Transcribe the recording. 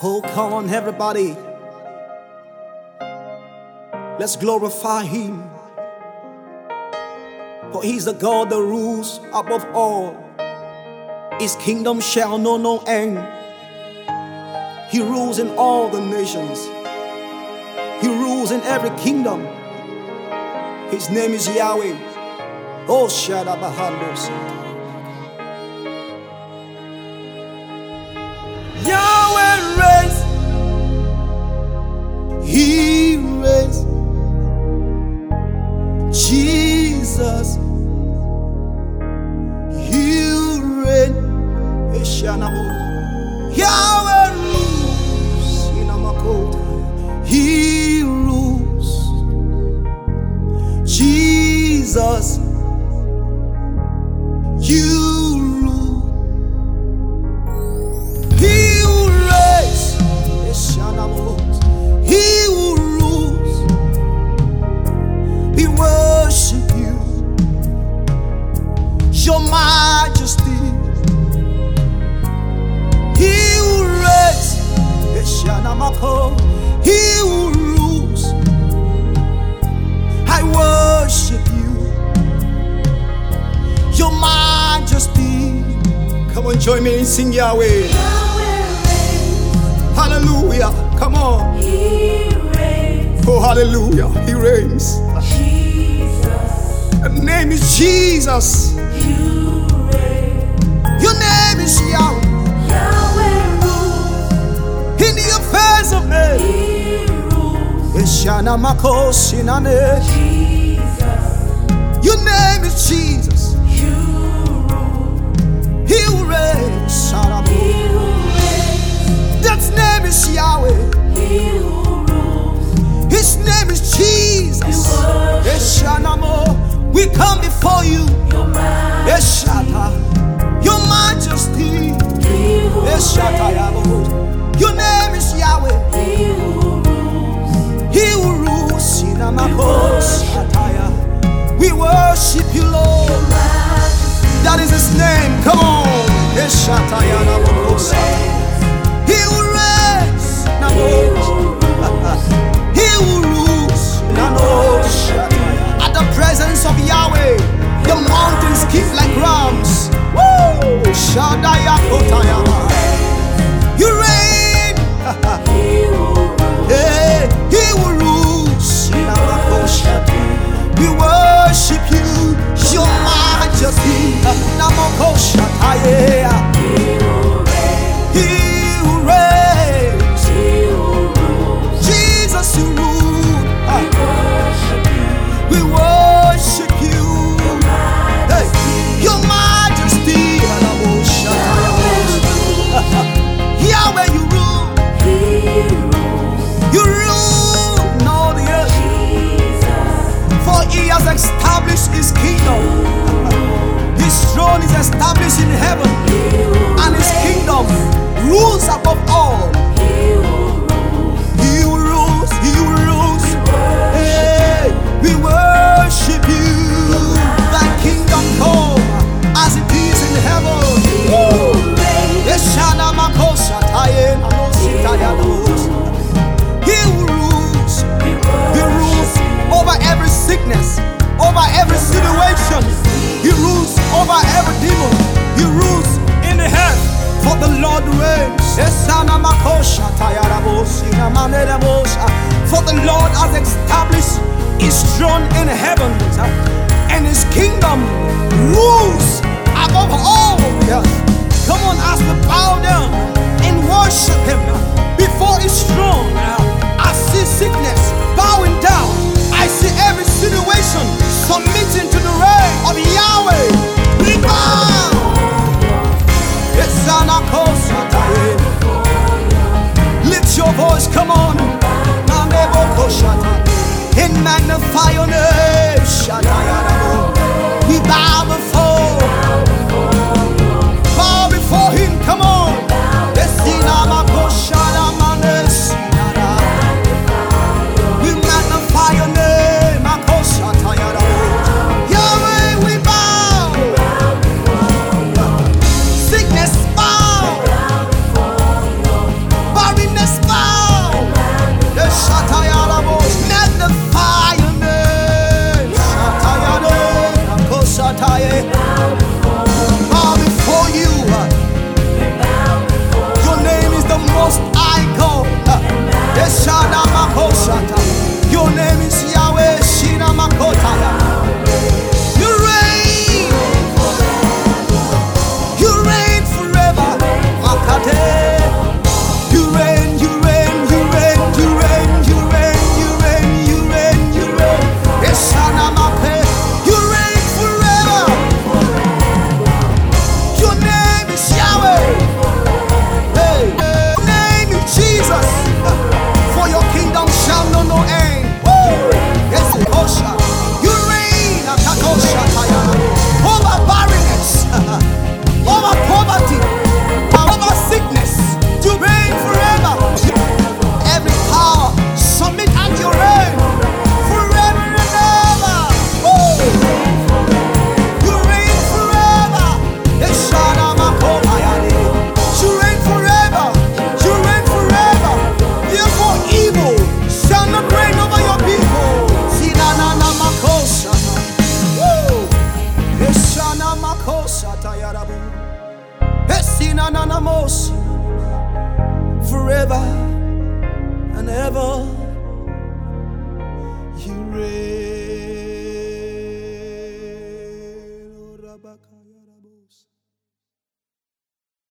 Oh, come on, everybody. Let's glorify Him. For He's the God that rules above all. His kingdom shall know no end. He rules in all the nations. He rules in every kingdom. His name is Yahweh. Oh, Shadabahandos. Yahweh reigns. He reigns. Jesus, He reigns. Yahweh rules. He rules. Jesus, You rule. He who reigns. He who rules. We worship You, Your Majesty. He who reigns. He who rules. I worship You, Your Majesty. Come on, join me and sing Yahweh. Hallelujah. Come on. He reigns. Oh, hallelujah. He reigns. Jesus. The name is Jesus. You reign. Your name is Yahweh. Yahweh rules. In the affairs of men. He rules. Jesus. Your name is Jesus. You rule. He who reigns. He who reigns. That name is Yahweh. He who rules. His name is Jesus. We come before You, Your Majesty. Your Majesty. He who reigns. Your name is Yahweh. He who rules. He who rules. We worship You, Lord. Your Majesty. That is His name. Come on. He who reigns. He who rules. At the presence of Yahweh, the mountains keep like rams. Woo! You reign. He who rules. Hey, He who rules. We worship You, Your Majesty. He who reigns. He who reigns. He who rules. Jesus, You rule. Worship You. We worship You. Your Majesty. Hey, Your Majesty. Yahweh, You rule. He rules. You rule in all the earth. Jesus. For He has established His kingdom. His throne is established in heaven. And His kingdom rules above all. He who rules. He who rules. He who rules. Hey, we worship You. Thy kingdom come as it is in heaven. Woo! He who rules. He rules over every sickness, over every situation. He rules over every demon. He rules in the earth. For the Lord reigns. For the Lord has established His throne in heaven, and His kingdom rules above all the earth.